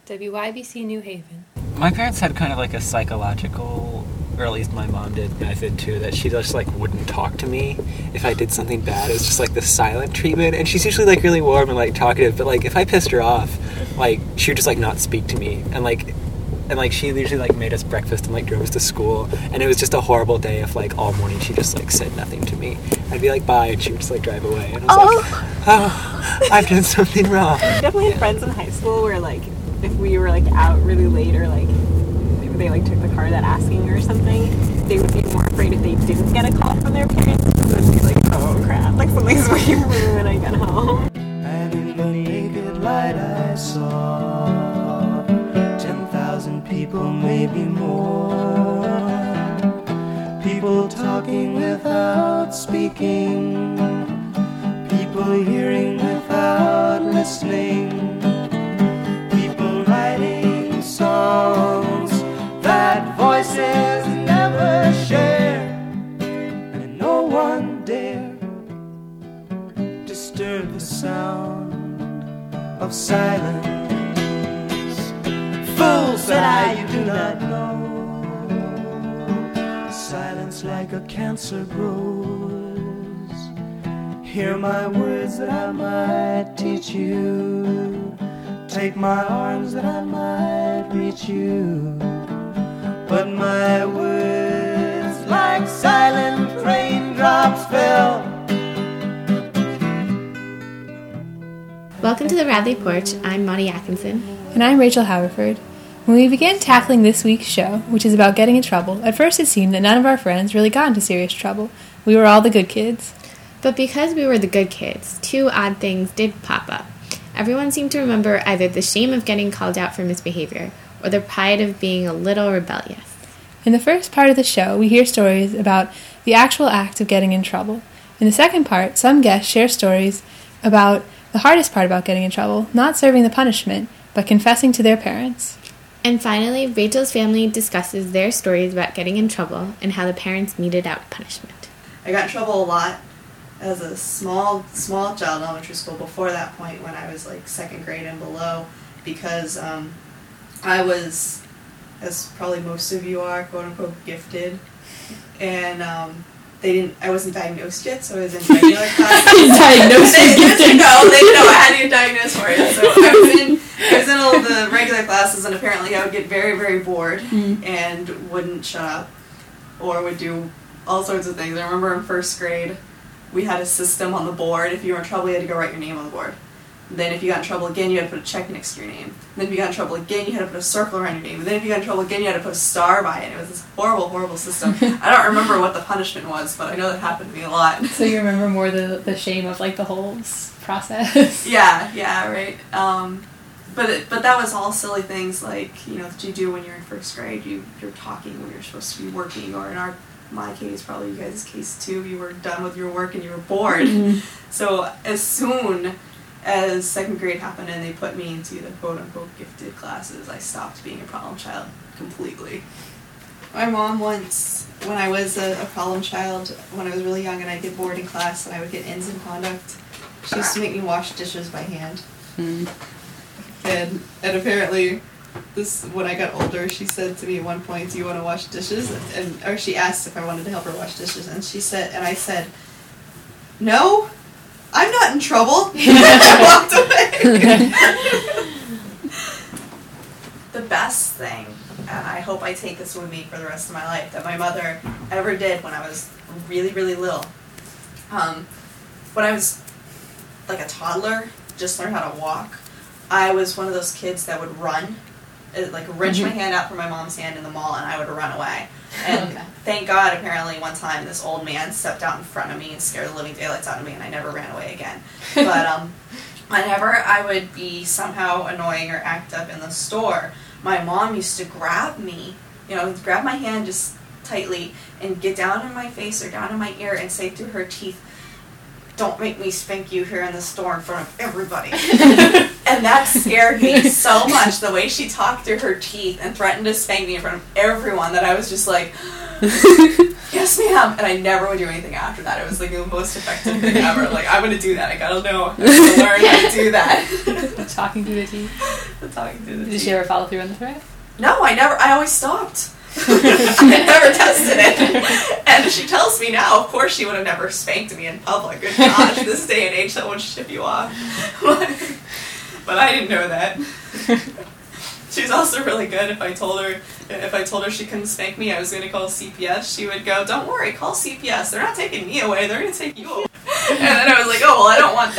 WYBC New Haven. My parents had kind of like a psychological, or at least my mom did, method too, that she just like wouldn't talk to me if I did something bad. It was just like the silent treatment, and she's usually like really warm and like talkative, but like if I pissed her off, like she would just like not speak to me, and she usually like made us breakfast and like drove us to school, and it was just a horrible day if like all morning she just like said nothing to me. I'd be like bye, and she would just like drive away, and I was like, oh, I've done something wrong. Definitely had friends in high school where like if we were like out really late or like they like took the car without asking or something, they would be more afraid if they didn't get a call from their parents. So they'd be like, oh crap, like something's waiting for me when I get home. And in the naked light I saw 10,000 people, maybe more. People talking without speaking, people hearing without listening, people writing songs that voices never share, and no one dare disturb the sound of silence. Fool, said I, you do not know. Silence like a cancer grows. Hear my words that I might teach you. Take my arms that I might reach you. But my words like silent raindrops fell. Welcome to the Radley Porch. I'm Monty Atkinson. And I'm Rachel Haverford. When we began tackling this week's show, which is about getting in trouble, at first it seemed that none of our friends really got into serious trouble. We were all the good kids. But because we were the good kids, two odd things did pop up. Everyone seemed to remember either the shame of getting called out for misbehavior or the pride of being a little rebellious. In the first part of the show, we hear stories about the actual act of getting in trouble. In the second part, some guests share stories about the hardest part about getting in trouble, not serving the punishment, but confessing to their parents. And finally, Rachel's family discusses their stories about getting in trouble and how the parents meted out punishment. I got in trouble a lot as a small child in elementary school before that point when I was like second grade and below, because I was, as probably most of you are, quote unquote gifted, and I wasn't diagnosed yet, so I was in regular classes. Diagnosed they didn't know I had to get diagnosed for it. So I was in all the regular classes, and apparently I would get very, very bored and wouldn't shut up, or would do all sorts of things. I remember in first grade, we had a system on the board. If you were in trouble, you had to go write your name on the board. Then if you got in trouble again, you had to put a check next to your name. Then if you got in trouble again, you had to put a circle around your name. And then if you got in trouble again, you had to put a star by it. It was this horrible, horrible system. I don't remember what the punishment was, but I know that happened to me a lot. So you remember more the shame of like the whole process? Yeah, right. But that was all silly things like, that you do when you're in first grade. You're talking when you're supposed to be working, or in my case, probably you guys' case too, you were done with your work and you were bored. So as soon as second grade happened and they put me into the quote-unquote gifted classes, I stopped being a problem child completely. My mom once, when I was a problem child, when I was really young and I'd get bored in class and I would get ins in conduct, she used to make me wash dishes by hand. And apparently, when I got older, she said to me at one point, "Do you want to wash dishes?" Or she asked if I wanted to help her wash dishes, and I said, "No, I'm not in trouble." I walked away. The best thing, and I hope I take this with me for the rest of my life, that my mother ever did when I was really, really little, when I was like a toddler, just learned how to walk, I was one of those kids that would run, like wrench my hand out from my mom's hand in the mall, and I would run away. And thank God, apparently one time this old man stepped out in front of me and scared the living daylights out of me, and I never ran away again. But whenever I would be somehow annoying or act up in the store, my mom used to grab me, grab my hand just tightly and get down in my face or down in my ear and say through her teeth, "Don't make me spank you here in the store in front of everybody." And that scared me so much, the way she talked through her teeth and threatened to spank me in front of everyone, that I was just like, yes ma'am, and I never would do anything after that. It was like the most effective thing ever. Like, I'm gonna do that, I gotta know, I'm gonna learn how to do that. Talking through the teeth. Talking through the Did teeth. she ever follow through on the threat? No, I always stopped. I never tested it. And she tells me now, of course she would have never spanked me in public. Good gosh, this day and age, that would ship you off. But I didn't know that. She was also really good. If I told her she couldn't spank me, I was going to call CPS, she would go, don't worry, call CPS. They're not taking me away, they're going to take you away. And then I was like, oh, well, I don't want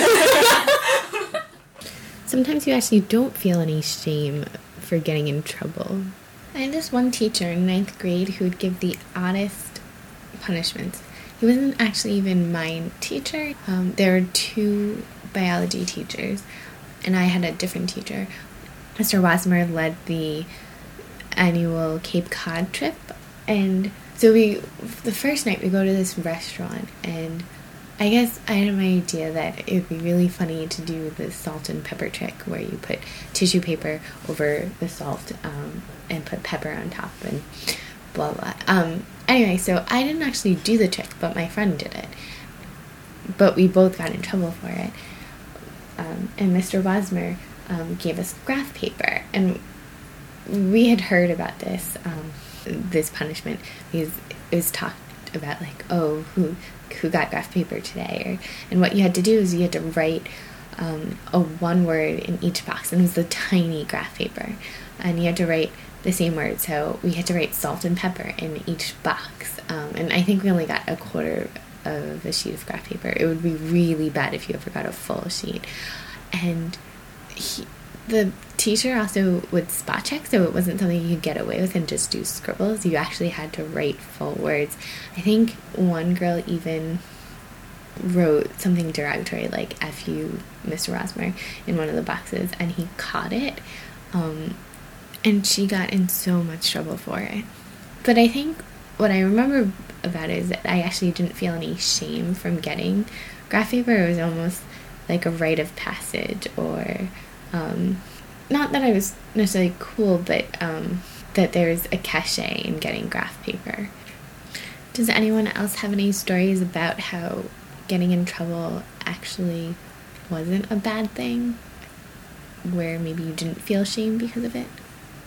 that. Sometimes you actually don't feel any shame for getting in trouble. I had this one teacher in 9th grade who would give the oddest punishments. He wasn't actually even my teacher. There were 2 biology teachers, and I had a different teacher. Mr. Wasmer led the annual Cape Cod trip, and so the first night we go to this restaurant, and I guess I had my idea that it would be really funny to do the salt and pepper trick, where you put tissue paper over the salt and put pepper on top and blah blah. Anyway, so I didn't actually do the trick, but my friend did it. But we both got in trouble for it. And Mr. Wasmer gave us graph paper, and we had heard about this punishment because it was talked about, like, oh, who got graph paper today, and what you had to do is you had to write a one word in each box, and it was the tiny graph paper, and you had to write the same word. So we had to write salt and pepper in each box, and I think we only got a quarter of a sheet of graph paper. It would be really bad if you ever got a full sheet. And the teacher also would spot check, so it wasn't something you could get away with and just do scribbles. You actually had to write full words. I think one girl even wrote something derogatory, like F you, Mr. Rosmer, in one of the boxes, and he caught it, and she got in so much trouble for it. But I think what I remember about it is that I actually didn't feel any shame from getting graph paper. It was almost like a rite of passage, or not that I was necessarily cool, but that there's a cachet in getting graph paper. Does anyone else have any stories about how getting in trouble actually wasn't a bad thing, where maybe you didn't feel shame because of it?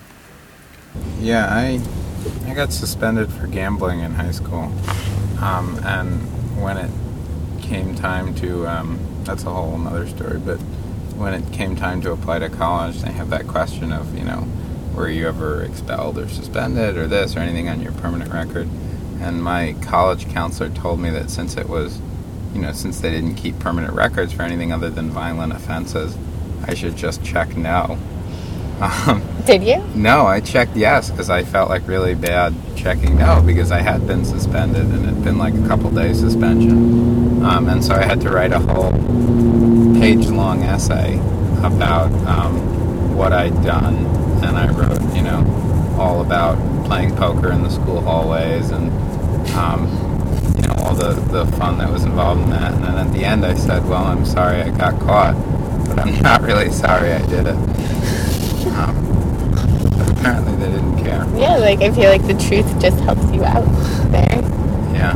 Yeah, I got suspended for gambling in high school, and when it came time to, that's a whole other story, but when it came time to apply to college, they have that question of, were you ever expelled or suspended or this or anything on your permanent record? And my college counselor told me that since it was, since they didn't keep permanent records for anything other than violent offenses, I should just check no. Did you? No, I checked yes, because I felt like really bad checking no, because I had been suspended, and it had been like a couple days suspension. And so I had to write a whole page-long essay about what I'd done, and I wrote, all about playing poker in the school hallways, and all the fun that was involved in that. And then at the end I said, well, I'm sorry I got caught, but I'm not really sorry I did it. But apparently they didn't care. Yeah, like I feel like the truth just helps you out there. Yeah.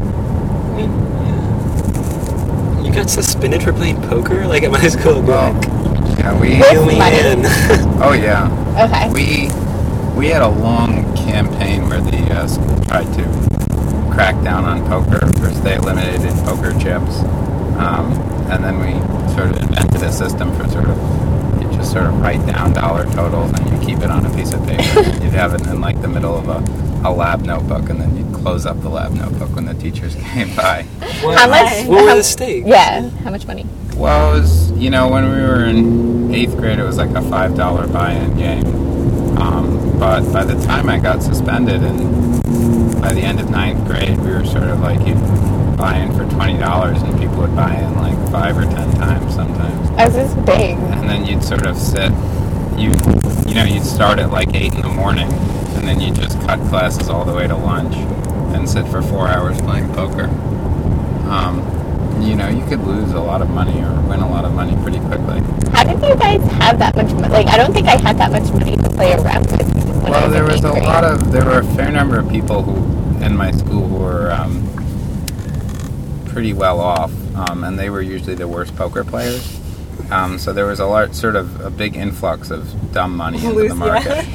You got suspended for playing poker, like at my school? Well, yeah, we... Reel me in. Oh, yeah. Okay. We had a long campaign where the school tried to crack down on poker. First they eliminated poker chips, and then we sort of invented a system for sort of write down dollar totals, and you keep it on a piece of paper. You'd have it in like the middle of a lab notebook, and then you'd close up the lab notebook when the teachers came by. How much? What were the stakes? Yeah, how much money? Well, it was, when we were in 8th grade, it was like a $5 buy-in game. But by the time I got suspended, and by the end of 9th grade, we were sort of like, you'd buy in for $20, and people would buy in like 5 or 10 times sometimes. Oh, this is big. And then you'd sort of sit, you'd start at like 8 in the morning, and then you'd just cut classes all the way to lunch, and sit for 4 hours playing poker. you know, you could lose a lot of money or win a lot of money pretty quickly. How did you guys have that much money? Like, I don't think I had that much money to play around with. Well, there were a fair number of people who in my school who were pretty well off, and they were usually the worst poker players. So there was a big influx of dumb money into the market.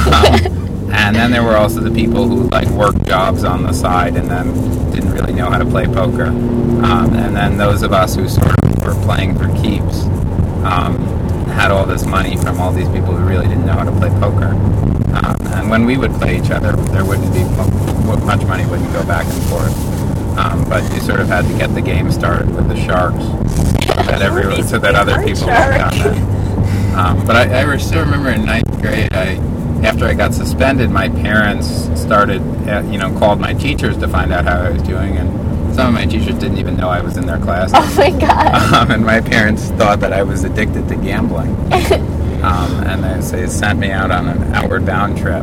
And then there were also the people who like worked jobs on the side and then didn't really know how to play poker. And then those of us who sort of were playing for keeps had all this money from all these people who really didn't know how to play poker. And when we would play each other, there wouldn't be much money wouldn't go back and forth. But you sort of had to get the game started with the sharks so that other people would have it. But I still remember in 9th grade, after I got suspended, my parents started, called my teachers to find out how I was doing, and some of my teachers didn't even know I was in their class. Oh my god! And my parents thought that I was addicted to gambling, and they sent me out on an outward bound trip,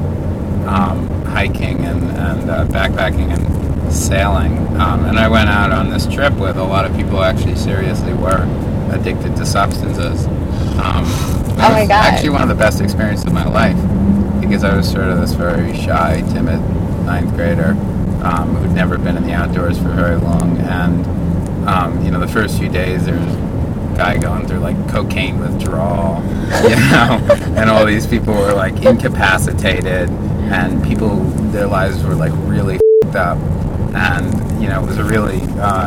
hiking and backpacking and sailing, and I went out on this trip with a lot of people who actually seriously were addicted to substances. Oh my god! Actually, one of the best experiences of my life, because I was sort of this very shy, timid 9th grader who'd never been in the outdoors for very long, and the first few days there was a guy going through like cocaine withdrawal, and all these people were like incapacitated, and their lives were like really f***ed up, and it was a really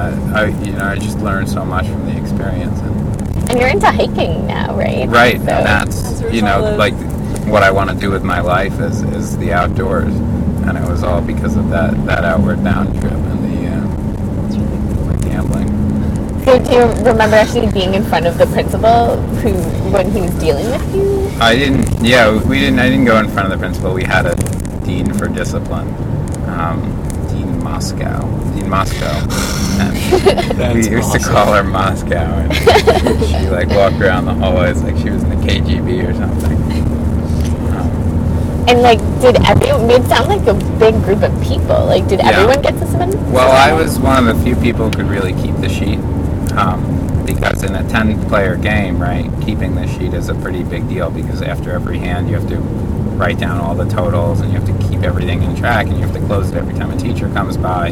I just learned so much from the experience. And you're into hiking now, right? Right, So, and that's like what I want to do with my life is the outdoors, and it was all because of that outward bound trip and the gambling. So do you remember actually being in front of the principal when he was dealing with you? I didn't. Yeah, we didn't. I didn't go in front of the principal. We had a dean for discipline, Dean Moscow, and we used to call her Moscow. And she like walked around the hallways like she was in the KGB or something. And like, did everyone? It sounded like a big group of people. Like, did everyone get suspended? Well, I was one of the few people who could really keep the sheet, because in a 10-player game, right, keeping the sheet is a pretty big deal, because after every hand you have to write down all the totals and you have to keep everything in track, and you have to close it every time a teacher comes by,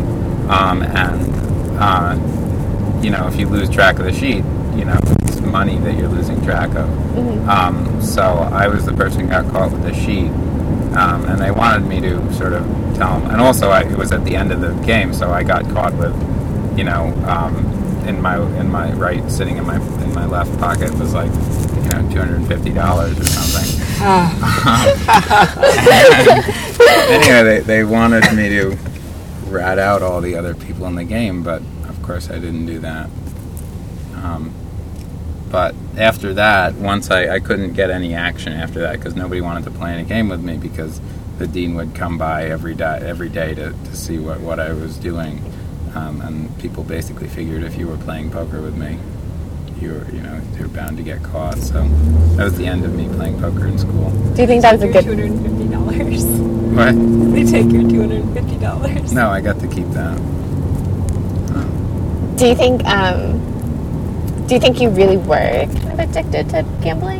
if you lose track of the sheet, it's money that you're losing track of. Mm-hmm. So I was the person who got caught with the sheet. And they wanted me to sort of tell them, and also it was at the end of the game, so I got caught with, in my right, sitting in my left pocket was like, $250 or something. Anyway, they wanted me to rat out all the other people in the game, but of course I didn't do that. But after that, once I couldn't get any action after that, because nobody wanted to play any game with me, because the dean would come by every day to see what I was doing, and people basically figured if you were playing poker with me, you're bound to get caught. So that was the end of me playing poker in school. Do you think that was a good? $250. What? They take your $250. No, I got to keep that. Do you think you really were kind of addicted to gambling?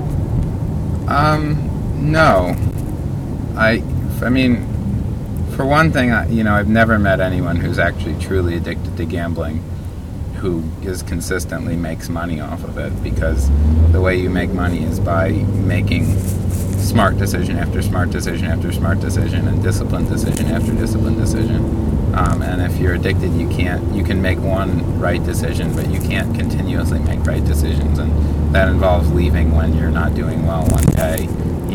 No. I mean, for one thing, I've never met anyone who's actually truly addicted to gambling who consistently makes money off of it, because the way you make money is by making smart decision after smart decision after smart decision, and disciplined decision after disciplined decision. And if you're addicted, you can make one right decision, but you can't continuously make right decisions, and that involves leaving when you're not doing well one day,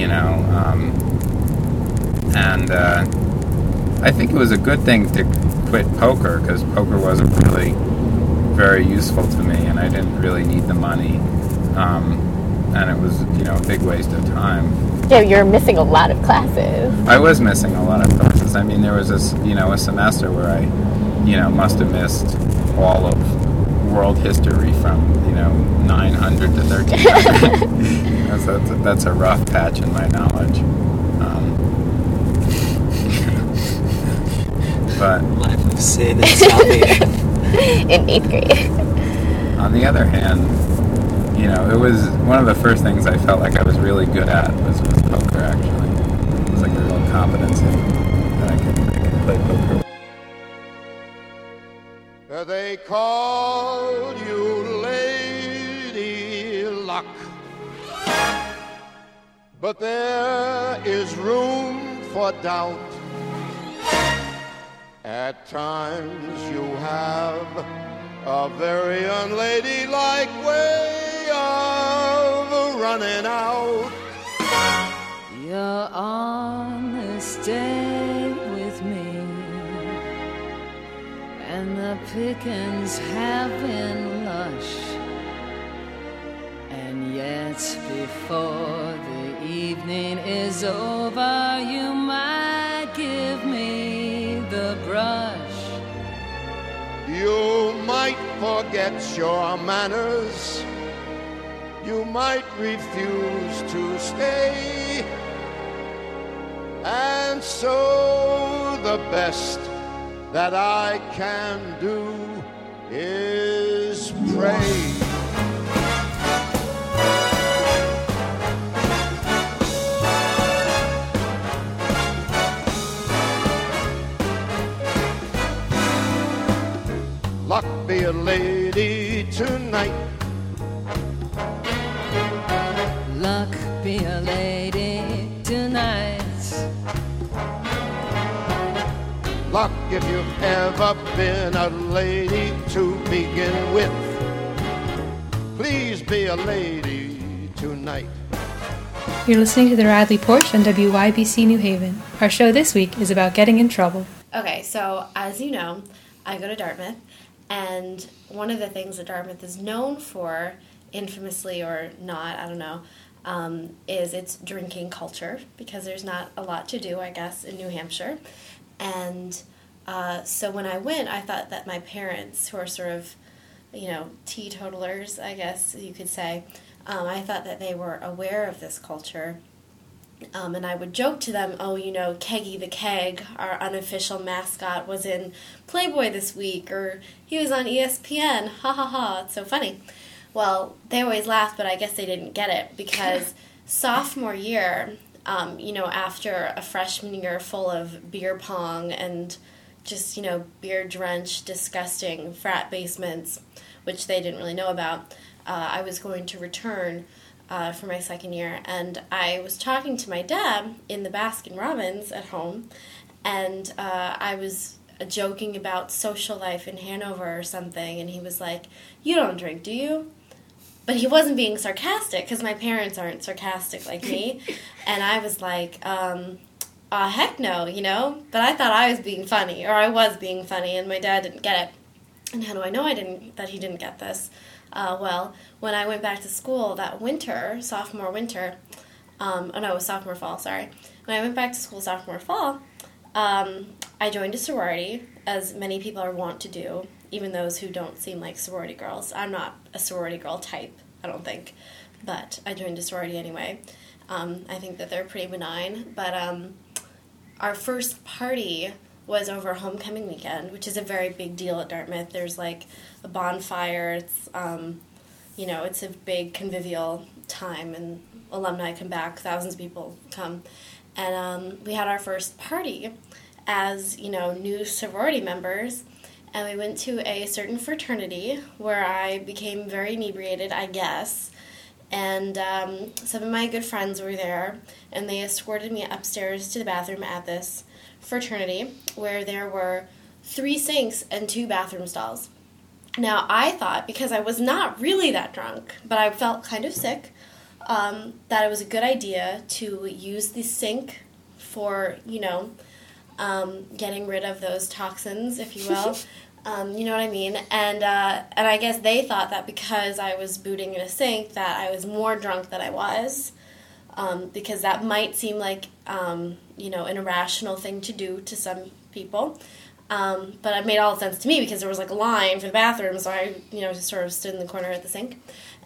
and I think it was a good thing to quit poker, because poker wasn't really very useful to me, and I didn't really need the money, and it was, a big waste of time. Yeah, you're missing a lot of classes. I was missing a lot of classes. I mean, there was this, a semester where I, must have missed all of world history from, 900 to 1300. So that's a rough patch in my knowledge. But life of sin and salvation. In 8th grade. On the other hand, you know, it was one of the first things I felt like I was really good at was poker, actually. It was like a real competency that I could play poker. They call you Lady Luck, but there is room for doubt. At times you have a very unladylike way of running out. You're on this day with me, and the pickings have been lush. And yet before the evening is over, you might give me the brush. You might forget your manners. You might refuse to stay. And so the best that I can do is pray. Luck be a lady tonight. Luck be a lady tonight. Luck if you've ever been a lady to begin with. Please be a lady tonight. You're listening to The Radley Porch on WYBC New Haven. Our show this week is about getting in trouble. Okay, so as you know, I go to Dartmouth, and one of the things that Dartmouth is known for, infamously or not, I don't know, is its drinking culture, because there's not a lot to do, I guess, in New Hampshire. And so when I went, I thought that my parents, who are sort of, you know, teetotalers, I guess you could say, I thought that they were aware of this culture. And I would joke to them, oh, you know, Keggy the Keg, our unofficial mascot, was in Playboy this week, or he was on ESPN, ha ha ha, it's so funny. Well, they always laughed, but I guess they didn't get it, because sophomore year, you know, after a freshman year full of beer pong and just, you know, beer-drenched, disgusting frat basements, which they didn't really know about, I was going to return for my second year, and I was talking to my dad in the Baskin-Robbins at home, and I was joking about social life in Hanover or something, and he was like, "You don't drink, do you?" But he wasn't being sarcastic, because my parents aren't sarcastic like me, and I was like, heck no, you know? But I thought I was being funny, or I was being funny, and my dad didn't get it. And how do I know that he didn't get this? Well, when I went back to school that winter, sophomore winter, it was sophomore fall, sorry. When I went back to school sophomore fall, I joined a sorority, as many people are wont to do, even those who don't seem like sorority girls. I'm not a sorority girl type, I don't think, but I joined a sorority anyway. I think that they're pretty benign, but our first party was over homecoming weekend, which is a very big deal at Dartmouth. There's like a bonfire. It's, you know, it's a big convivial time, and alumni come back. Thousands of people come. And we had our first party as, you know, new sorority members, and we went to a certain fraternity where I became very inebriated, I guess. And some of my good friends were there, and they escorted me upstairs to the bathroom at this fraternity, where there were 3 sinks and 2 bathroom stalls. Now, I thought, because I was not really that drunk, but I felt kind of sick, that it was a good idea to use the sink for, you know, getting rid of those toxins, if you will. You know what I mean? And I guess they thought that because I was booting in a sink that I was more drunk than I was, because that might seem like, you know, an irrational thing to do to some people. But it made all sense to me, because there was like a line for the bathroom, so I, you know, just sort of stood in the corner at the sink.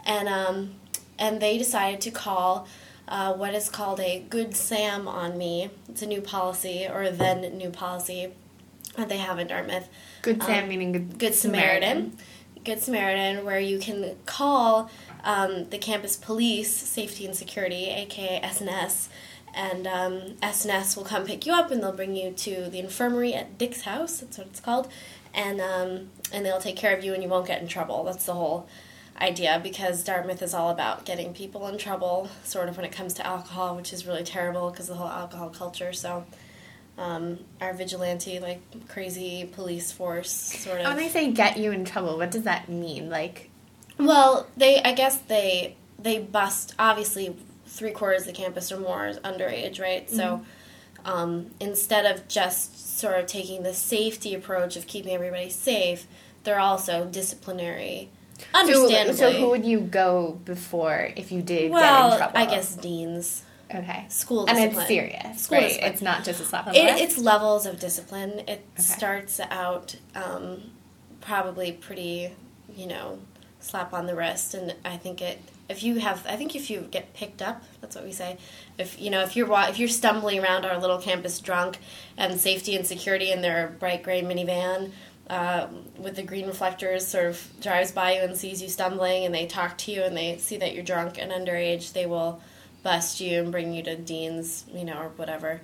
And they decided to call what is called a Good Sam on me. It's a new policy, or a then new policy that they have in Dartmouth. Good Sam meaning Good Samaritan. Good Samaritan, where you can call the campus police, safety and security, aka SNS, and SNS will come pick you up and they'll bring you to the infirmary at Dick's house. That's what it's called, and they'll take care of you and you won't get in trouble. That's the whole idea, because Dartmouth is all about getting people in trouble, sort of when it comes to alcohol, which is really terrible because of the whole alcohol culture. So our vigilante, like, crazy police force, sort of. When they say get you in trouble, what does that mean? Like, well, I guess they bust, obviously 3/4 of the campus or more is underage, right? So instead of just sort of taking the safety approach of keeping everybody safe, they're also disciplinary. Understandably. So who would you go before if you did get in trouble? I guess deans. Okay. School discipline. And it's serious, School right? discipline. It's not just a slap on the wrist? It's levels of discipline. It starts out probably pretty, slap on the wrist, and I think if you get picked up, that's what we say. If you're stumbling around our little campus drunk, and safety and security in their bright gray minivan with the green reflectors sort of drives by you and sees you stumbling, and they talk to you and they see that you're drunk and underage, they will bust you and bring you to deans, or whatever.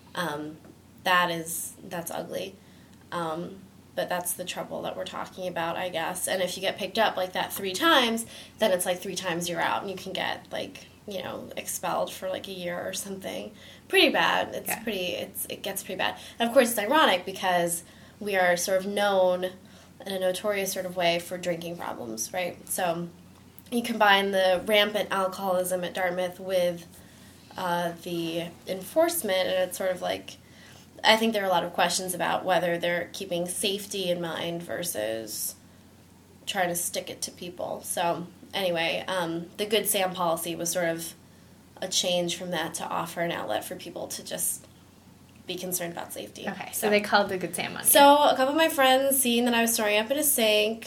That's ugly. But that's the trouble that we're talking about, I guess. And if you get picked up like that 3 times, then it's like 3 times you're out, and you can get expelled for like a year or something. Pretty bad. It gets pretty bad. And of course, it's ironic because we are sort of known in a notorious sort of way for drinking problems, right? So you combine the rampant alcoholism at Dartmouth with the enforcement, and it's sort of like, I think there are a lot of questions about whether they're keeping safety in mind versus trying to stick it to people. So anyway, the Good Sam policy was sort of a change from that to offer an outlet for people to just be concerned about safety. Okay, so they called the Good Sam on you. So a couple of my friends, seeing that I was throwing up in a sink,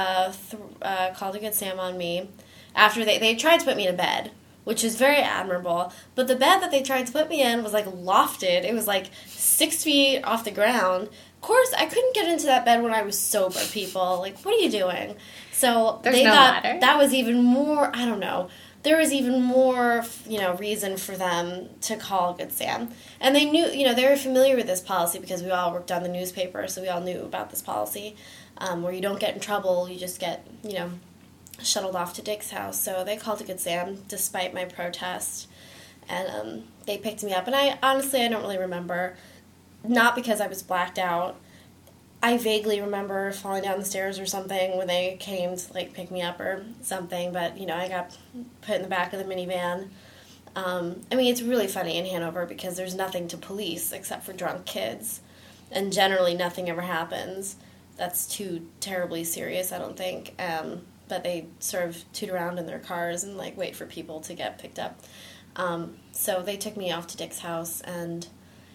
called a Good Sam on me. After they tried to put me in a bed, which is very admirable, but the bed that they tried to put me in was like lofted. It was like 6 feet off the ground. Of course, I couldn't get into that bed when I was sober, people. Like, what are you doing? So they thought that was even more, I don't know. There was even more, reason for them to call Good Sam. And they knew, they were familiar with this policy because we all worked on the newspaper, so we all knew about this policy, where you don't get in trouble, you just get, shuttled off to Dick's house. So they called a Good Sam despite my protest, and they picked me up. And I don't really remember, not because I was blacked out. I vaguely remember falling down the stairs or something when they came to pick me up or something, but I got put in the back of the minivan. It's really funny in Hanover because there's nothing to police except for drunk kids, and generally nothing ever happens. That's too terribly serious, I don't think. But they sort of toot around in their cars and wait for people to get picked up. So they took me off to Dick's house, and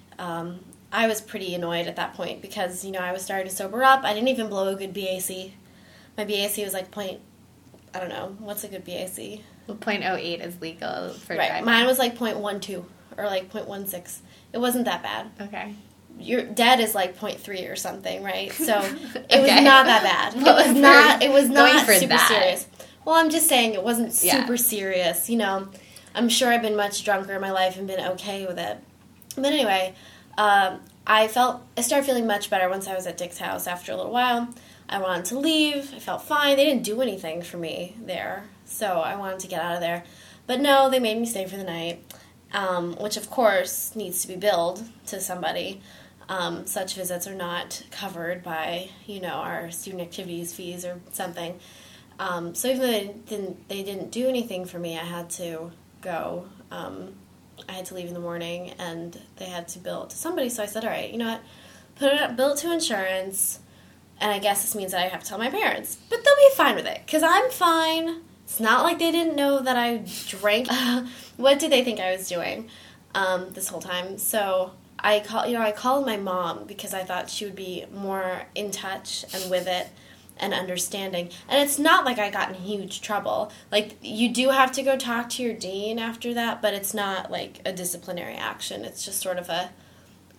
I was pretty annoyed at that point because, I was starting to sober up. I didn't even blow a good BAC. My BAC was I don't know, what's a good BAC? Well, 0.08 is legal for right. driving. Mine was 0.12 or 0.16. It wasn't that bad. Okay. Your dead is 0.3 or something, right? So it was not that bad. It was not super serious. Well, I'm just saying it wasn't super serious. I'm sure I've been much drunker in my life and been okay with it. But anyway, I started feeling much better once I was at Dick's house after a little while. I wanted to leave. I felt fine. They didn't do anything for me there, so I wanted to get out of there. But no, they made me stay for the night, which of course needs to be billed to somebody. Such visits are not covered by, our student activities fees or something. So even though they didn't do anything for me, I had to go. I had to leave in the morning, and they had to bill it to somebody. So I said, all right, you know what, bill it to insurance, and I guess this means that I have to tell my parents. But they'll be fine with it, because I'm fine. It's not like they didn't know that I drank. What did they think I was doing this whole time? So I called my mom because I thought she would be more in touch and with it and understanding. And it's not like I got in huge trouble. You do have to go talk to your dean after that, but it's not like a disciplinary action. It's just sort of a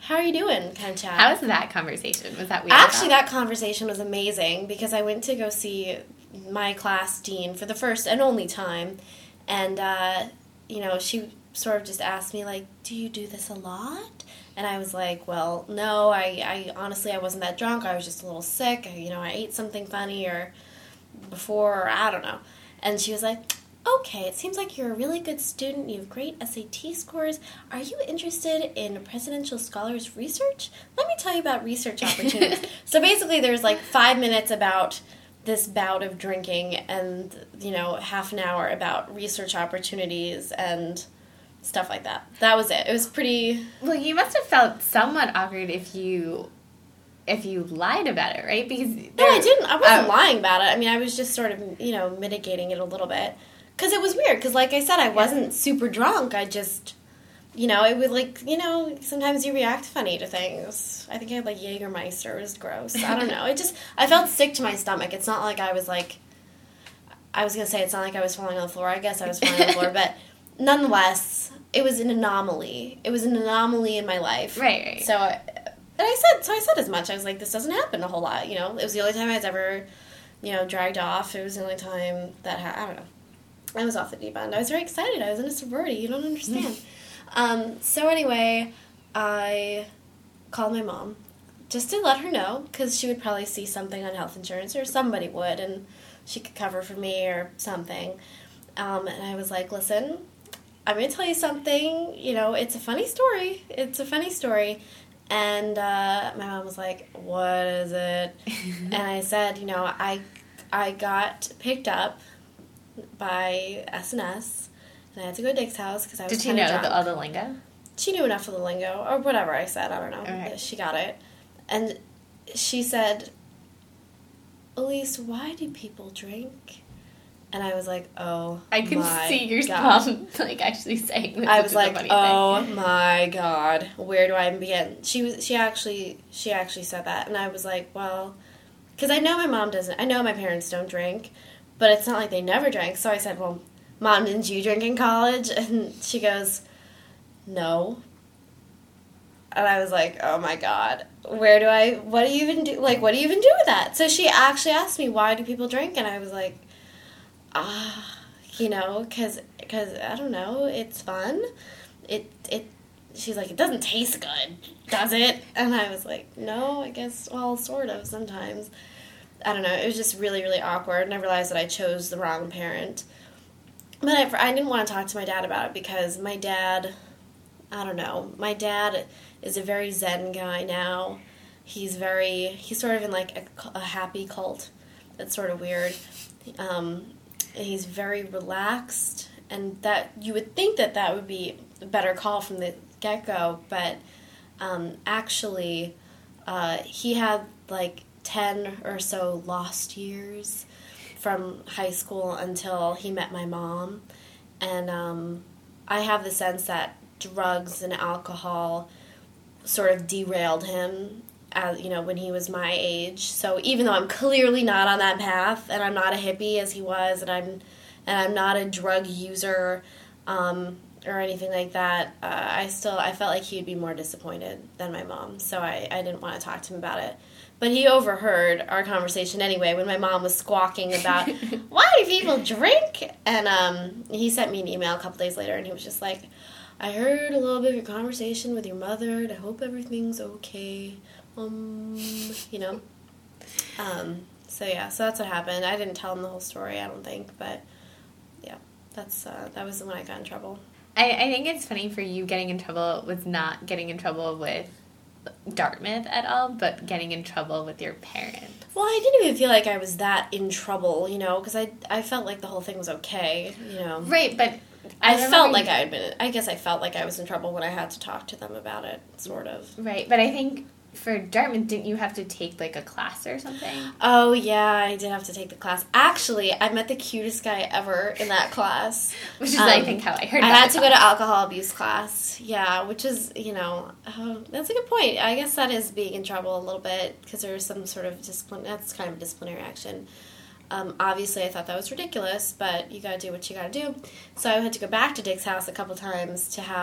how are you doing kind of chat. How was that conversation? Was that weird? Actually, that conversation was amazing because I went to go see my class dean for the first and only time, and, she sort of just asked me, like, do you do this a lot? And I was like, well, no, I honestly, I wasn't that drunk. I was just a little sick. I ate something funny or before, or I don't know. And she was like, okay, it seems like you're a really good student. You have great SAT scores. Are you interested in Presidential Scholars Research? Let me tell you about research opportunities. So basically there's like 5 minutes about this bout of drinking and, half an hour about research opportunities and stuff like that. That was it. It was pretty... Well, you must have felt somewhat awkward if you lied about it, right? Because no, I didn't. I wasn't lying about it. I mean, I was just sort of, mitigating it a little bit. Because it was weird. Because, like I said, I wasn't super drunk. I just, it would, like, sometimes you react funny to things. I think I had, like, Jägermeister. It was gross. I don't know. I felt sick to my stomach. It's not like I was, like, I was going to say it's not like I was falling on the floor. I guess I was falling on the floor. But nonetheless, it was an anomaly. It was an anomaly in my life. Right. So I said as much. I was like, this doesn't happen a whole lot. It was the only time I was ever, dragged off. It was the only time that I don't know. I was off the deep end. I was very excited. I was in a sorority. You don't understand. So anyway, I called my mom just to let her know because she would probably see something on health insurance or somebody would and she could cover for me or something. And I was like, listen, I'm going to tell you something. It's a funny story. It's a funny story. And my mom was like, what is it? And I said, I got picked up by SNS, and I had to go to Dick's house because I was Did she know drunk. all the lingo? She knew enough of the lingo, or whatever I said, I don't know. Okay. She got it. And she said, Elise, why do people drink? And I was like, oh, I can my see your God. mom, actually saying this. I was like, oh thing. my God, where do I begin? She actually said that, and I was like, well, because I know my mom doesn't, I know my parents don't drink, but it's not like they never drank. So I said, well, Mom, didn't you drink in college? And she goes, no. And I was like, oh my God, what do you even do? Like, what do you even do with that? So she actually asked me, why do people drink? And I was like, because I don't know, it's fun. She's like, it doesn't taste good, does it? And I was like, no, I guess, well, sort of, sometimes. I don't know, it was just really, really awkward, and I realized that I chose the wrong parent. But I didn't want to talk to my dad about it because my dad, I don't know, my dad is a very zen guy now. He's sort of in like a happy cult. That's sort of weird. He's very relaxed, and that you would think that would be a better call from the get-go, but actually he had like 10 or so lost years from high school until he met my mom, and I have the sense that drugs and alcohol sort of derailed him when he was my age. So even though I'm clearly not on that path, and I'm not a hippie as he was, and I'm not a drug user or anything like that, I felt like he would be more disappointed than my mom. So I didn't want to talk to him about it. But he overheard our conversation anyway when my mom was squawking about, why do people drink? And he sent me an email a couple days later, and he was just like, I heard a little bit of your conversation with your mother, and I hope everything's okay. So that's what happened. I didn't tell him the whole story, I don't think, but yeah, that was when I got in trouble. I think it's funny for you getting in trouble with not getting in trouble with Dartmouth at all, but getting in trouble with your parents. Well, I didn't even feel like I was that in trouble, because I felt like the whole thing was okay, Right, but I felt like I guess I felt like I was in trouble when I had to talk to them about it, sort of. Right, but I think for Dartmouth, didn't you have to take, like, a class or something? Oh, yeah, I did have to take the class. Actually, I met the cutest guy ever in that class. Which is, I think, how I heard I about had to go to alcohol abuse class. Yeah, which is, that's a good point. I guess that is being in trouble a little bit, because there's some sort of that's kind of a disciplinary action. Obviously, I thought that was ridiculous, but you gotta do what you gotta do. So I had to go back to Dick's house a couple times to have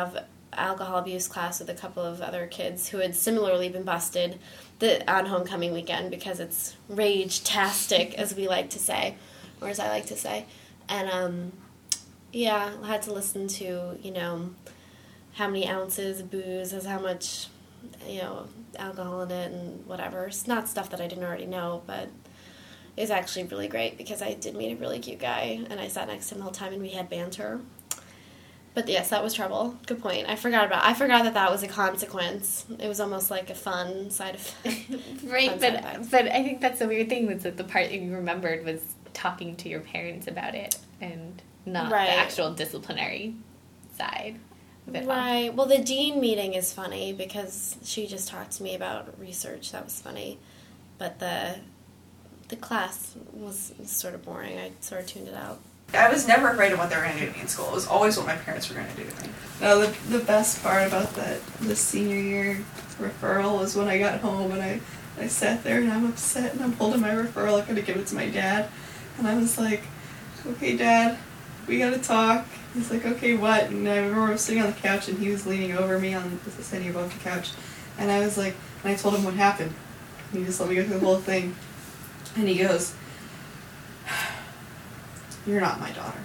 alcohol abuse class with a couple of other kids who had similarly been busted on homecoming weekend because it's rage-tastic, as we like to say, or as I like to say. And, I had to listen to, how many ounces of booze has how much, alcohol in it and whatever. It's not stuff that I didn't already know, but it was actually really great because I did meet a really cute guy, and I sat next to him the whole time, and we had banter. But yes, that was trouble. Good point. I forgot that was a consequence. It was almost like a fun side effect. Right, but I think that's the weird thing was that the part that you remembered was talking to your parents about it and not the actual disciplinary side of it. Right. Well, the dean meeting is funny because she just talked to me about research. That was funny. But the class was sort of boring. I sort of tuned it out. I was never afraid of what they were going to do to me in school. It was always what my parents were going to do to me. No, the best part about the senior year referral was when I got home and I sat there and I'm upset and I'm holding my referral. I could have given it to my dad. And I was like, okay, Dad, we got to talk. He's like, okay, what? And I remember I was sitting on the couch and he was leaning over me sitting above the couch. And I was like, and I told him what happened. And he just let me go through the whole thing. And he goes, you're not my daughter.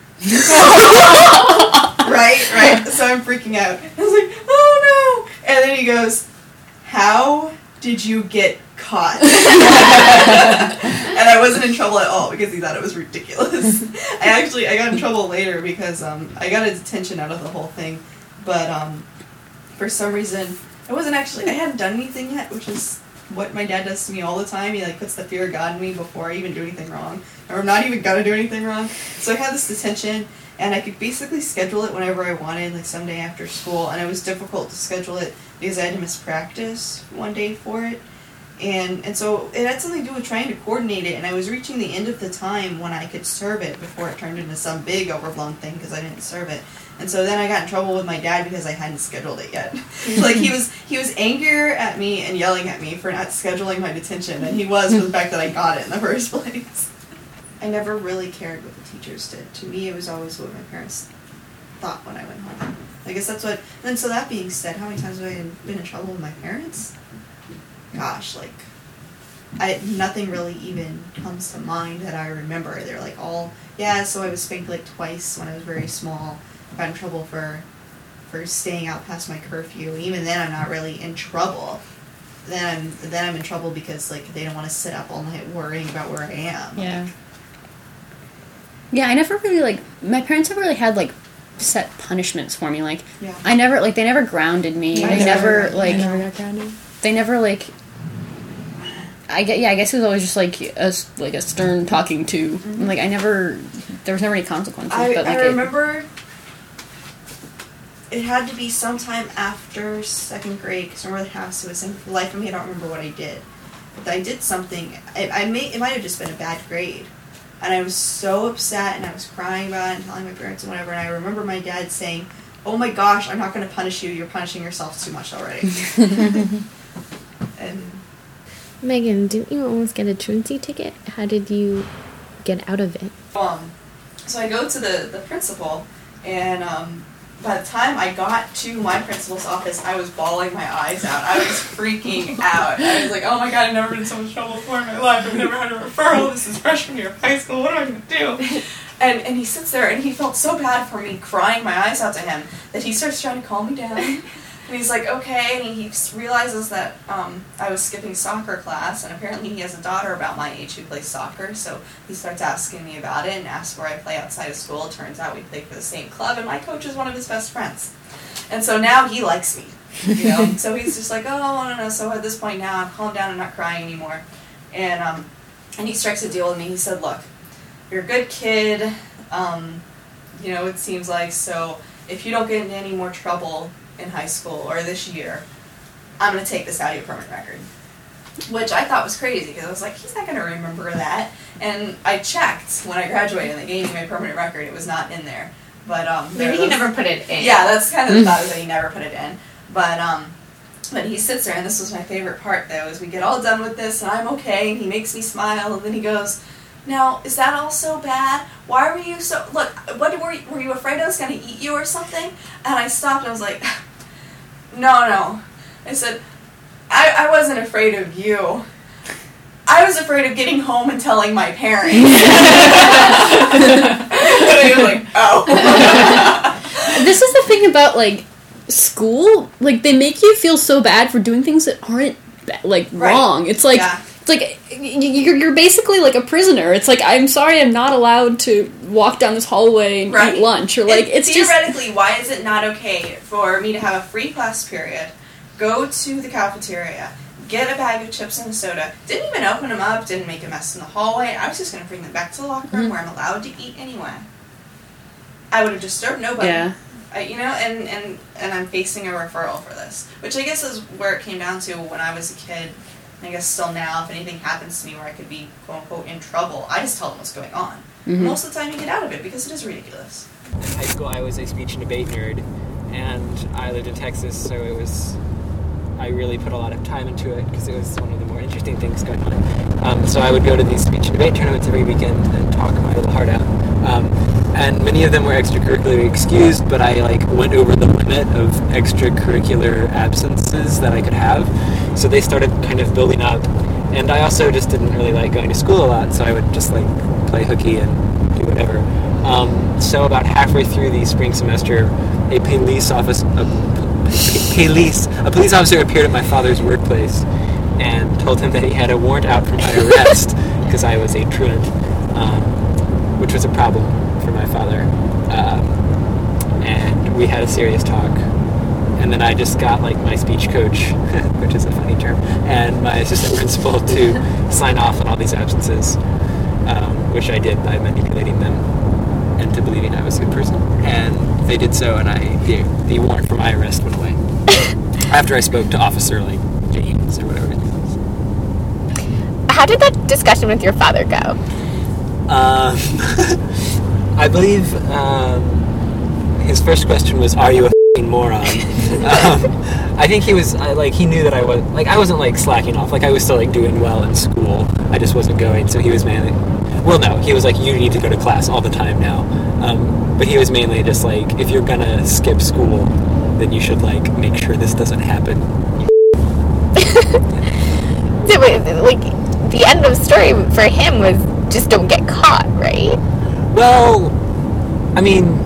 Right? So I'm freaking out. I was like, oh no! And then he goes, how did you get caught? And I wasn't in trouble at all because he thought it was ridiculous. I got in trouble later because I got a detention out of the whole thing. But for some reason, I hadn't done anything yet, which is what my dad does to me all the time. He puts the fear of God in me before I even do anything wrong, or I'm not even gonna do anything wrong. So I had this detention, and I could basically schedule it whenever I wanted, some day after school. And it was difficult to schedule it because I had to miss practice one day for it, and so it had something to do with trying to coordinate it. And I was reaching the end of the time when I could serve it before it turned into some big overblown thing because I didn't serve it. And so then I got in trouble with my dad because I hadn't scheduled it yet. He was angrier at me and yelling at me for not scheduling my detention than he was for the fact that I got it in the first place. I never really cared what the teachers did. To me, it was always what my parents thought when I went home. I guess that's what... And so that being said, how many times have I been in trouble with my parents? Gosh, nothing really even comes to mind that I remember. They're all... Yeah, so I was spanked twice when I was very small. Got in trouble for staying out past my curfew. Even then, I'm not really in trouble. Then I'm in trouble because they don't want to sit up all night worrying about where I am. Yeah. Yeah, I never really my parents never really had set punishments for me. I never they never grounded me. I never got grounded. They never I guess it was always just a stern talking to. Mm-hmm. And, there was never any consequences. I remember. It had to be sometime after second grade because I remember the house was in life of me. I don't remember what I did, but I did something. It might have just been a bad grade, and I was so upset and I was crying about it and telling my parents and whatever. And I remember my dad saying, "Oh my gosh, I'm not going to punish you. You're punishing yourself too much already." And Megan, didn't you almost get a truancy ticket? How did you get out of it? So I go to the principal, and by the time I got to my principal's office, I was bawling my eyes out. I was freaking out. I was like, oh my god, I've never been in so much trouble before in my life. I've never had a referral. This is freshman year of high school. What am I going to do? And he sits there, and he felt so bad for me crying my eyes out to him that he starts trying to calm me down. And he's like, okay, and he realizes that I was skipping soccer class, and apparently he has a daughter about my age who plays soccer, so he starts asking me about it and asks where I play outside of school. It turns out we play for the same club, and my coach is one of his best friends. And so now he likes me, So he's just like, oh, no. So at this point now, I'm calmed down and not crying anymore. And he strikes a deal with me. He said, look, you're a good kid, it seems like, so if you don't get into any more trouble in high school or this year, I'm going to take this out of your permanent record. Which I thought was crazy because I was like, he's not going to remember that. And I checked when I graduated and they gave me my permanent record. It was not in there. But maybe he never put it in. Yeah, that's kind of the thought, is that he never put it in. But he sits there, and this was my favorite part though, is we get all done with this and I'm okay, and he makes me smile, and then he goes, now, is that all so bad? Why were you so... Look, were you afraid I was going to eat you or something? And I stopped and I was like... No. I said, I wasn't afraid of you. I was afraid of getting home and telling my parents. And I was like, oh. This is the thing about, like, school. Like, they make you feel so bad for doing things that aren't, like, wrong. It's like... Yeah. It's like, you're basically like a prisoner. It's like, I'm sorry I'm not allowed to walk down this hallway and eat lunch. Or like, it's theoretically, why is it not okay for me to have a free class period, go to the cafeteria, get a bag of chips and a soda, didn't even open them up, didn't make a mess in the hallway, I was just going to bring them back to the locker room where I'm allowed to eat anyway. I would have disturbed nobody. Yeah. And I'm facing a referral for this. Which I guess is where it came down to when I was a kid. I guess still now, if anything happens to me where I could be, quote-unquote, in trouble, I just tell them what's going on. Most of the time you get out of it because it is ridiculous. In high school, I was a speech and debate nerd, and I lived in Texas, so I really put a lot of time into it because it was one of the more interesting things going on. So I would go to these speech and debate tournaments every weekend and talk my little heart out. And many of them were extracurricularly excused, but I went over the limit of extracurricular absences that I could have. So they started kind of building up. And I also just didn't really like going to school a lot, so I would just play hooky and do whatever. So about halfway through the spring semester, a police officer appeared at my father's workplace and told him that he had a warrant out for my arrest because I was a truant, which was a problem for my father. And we had a serious talk. And then I just got my speech coach, which is a funny term, and my assistant principal to sign off on all these absences, which I did by manipulating them into believing I was a good person. And they did so, and the warrant for my arrest went away. After I spoke to Officer James or whatever his name was. How did that discussion with your father go? I believe his first question was, "Are you a moron?" I think he was he knew that I wasn't slacking off. I was still doing well in school. I just wasn't going, so he was mainly. Well, no, he was you need to go to class all the time now. But he was mainly just if you're gonna skip school, then you should make sure this doesn't happen. So, the end of the story for him was just don't get caught, right? Well, I mean.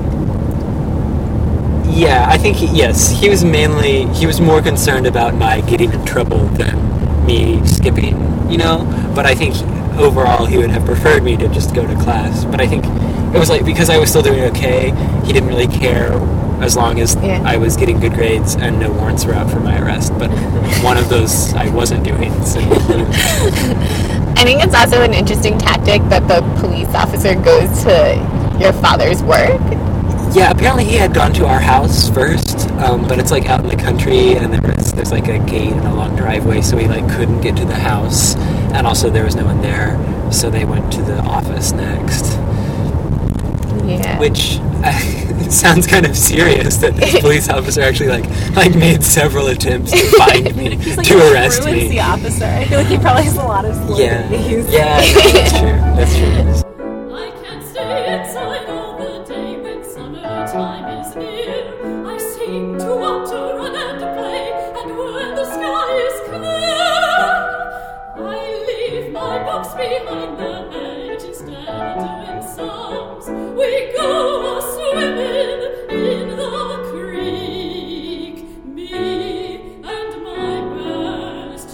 Yeah, I think he was more concerned about my getting in trouble than me skipping, but I think overall he would have preferred me to just go to class, but I think it was because I was still doing okay, he didn't really care as long as I was getting good grades and no warrants were out for my arrest, but one of those I wasn't doing, so. I think it's also an interesting tactic that the police officer goes to your father's work. Yeah, apparently he had gone to our house first, but it's out in the country, and there's a gate and a long driveway, so he couldn't get to the house, and also there was no one there, so they went to the office next. Yeah. Which sounds kind of serious that this police officer actually made several attempts to find me to arrest me. The officer. I feel he probably has a lot of slow days. Yeah, that's true. That's true. I can't stay inside all the day when summertime is near. I seem to want to run and play, and when the sky is clear, I leave my books behind the hedge instead of doing sums. We go a-swimming in the creek, me and my best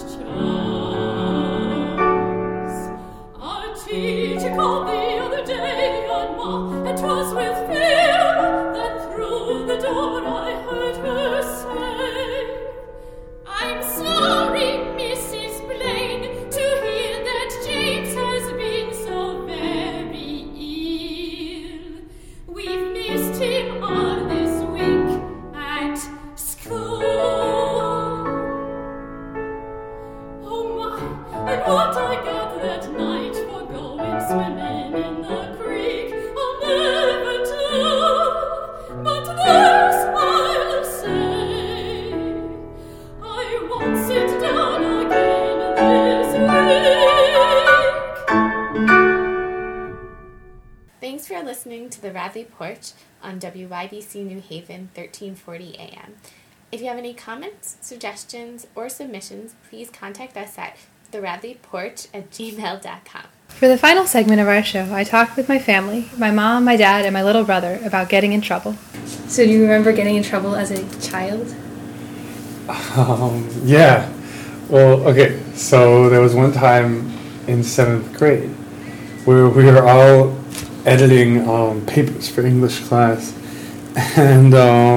chums. Our teacher called the other day on Ma, and 'twas with fear that through the door I heard her say, I'm sorry, Mrs. Blaine, to hear that James has been so very ill. We've missed him all this week at school. Oh my, and what I got that night for going swimming in the creek I'll never do, but this I'll say, I won't sit down again this week. Thanks for listening to the Radley Porch on WYBC New Haven, 1340 AM. If you have any comments, suggestions, or submissions, please contact us at theradleyporch@gmail.com. For the final segment of our show, I talked with my family, my mom, my dad, and my little brother about getting in trouble. So do you remember getting in trouble as a child? Yeah. Well, okay, so there was one time in 7th grade where we were all editing papers for English class, and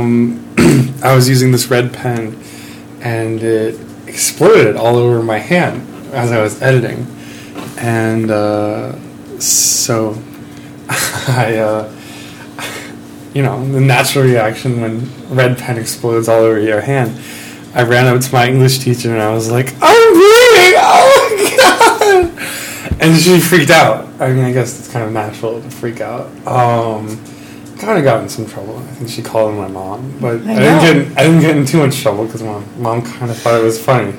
I was using this red pen, and it exploded all over my hand as I was editing, and so I, the natural reaction when red pen explodes all over your hand, I ran up to my English teacher and I was like, "I'm bleeding! Oh my god!" And she freaked out. I mean, I guess it's kind of natural to freak out. Kind of got in some trouble. I think she called my mom, but I didn't get in too much trouble because my mom kind of thought it was funny.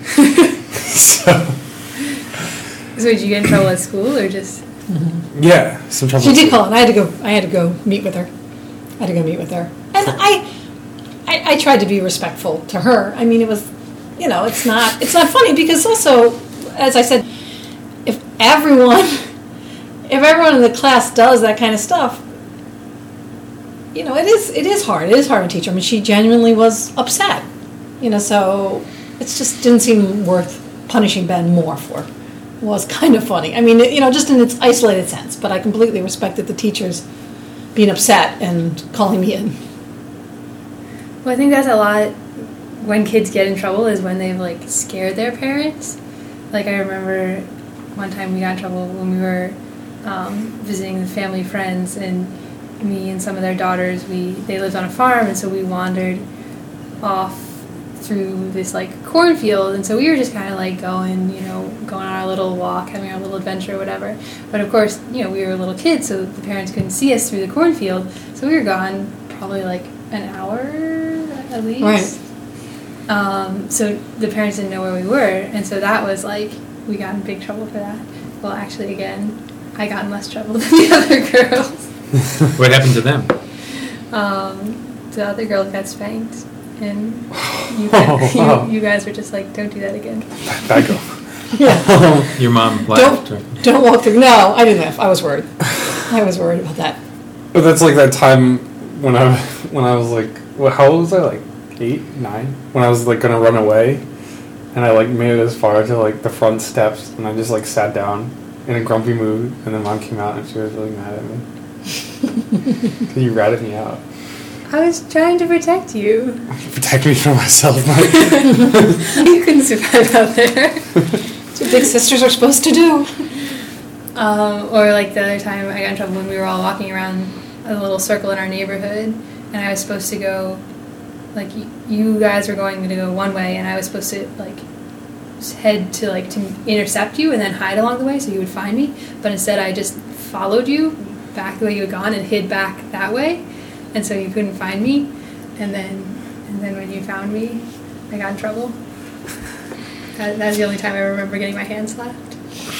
So did you get in trouble at school or just? Yeah, some trouble. She did call, and I had to go meet with her. And I tried to be respectful to her. I mean, it was, it's not funny because also, as I said, if everyone in the class does that kind of stuff, it is hard. It is hard to teach her. I mean, she genuinely was upset, so it just didn't seem worth punishing Ben more for. It was kind of funny. I mean, just in its isolated sense, but I completely respected the teachers being upset and calling me in. Well, I think that's a lot when kids get in trouble is when they've, scared their parents. I remember one time we got in trouble when we were visiting the family friends, and me and some of their daughters, they lived on a farm, and so we wandered off through this, cornfield, and so we were just kind of, going on our little walk, having our little adventure or whatever. But, of course, we were little kids, so the parents couldn't see us through the cornfield, so we were gone probably, an hour at least. Right. So the parents didn't know where we were, and so that was we got in big trouble for that. Well, actually, again, I got in less trouble than the other girls. What happened to them? The other girls got spanked, and you guys were just don't do that again. Bad girl. Yeah. Your mom laughed. Don't walk through. No, I didn't laugh. I was worried. I was worried about that. But that's that time when I was how old was I? 8, 9? When I was gonna run away, and I made it as far to the front steps, and I just sat down in a grumpy mood, and then Mom came out and she was really mad at me. You ratted me out. I was trying to protect you. Protect me from myself, Mike. You couldn't survive out there. That's what big sisters are supposed to do. Or the other time I got in trouble when we were all walking around a little circle in our neighborhood, and I was supposed to go, you guys were going to go one way, and I was supposed to head to to intercept you and then hide along the way so you would find me. But instead I just followed you back the way you had gone and hid back that way, and so you couldn't find me. And then when you found me, I got in trouble. That's the only time I remember getting my hand slapped.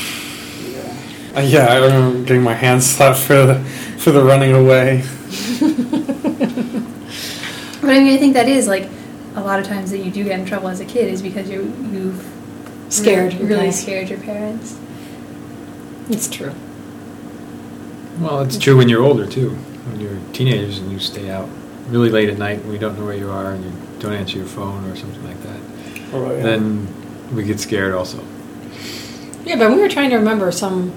Yeah, I remember getting my hand slapped for the running away. But I mean, I think that is a lot of times that you do get in trouble as a kid is because you've really scared your parents. It's true. Well, it's true when you're older too. When you're teenagers and you stay out really late at night and we don't know where you are and you don't answer your phone or something like that. Oh, yeah. Then we get scared also. Yeah, but we were trying to remember some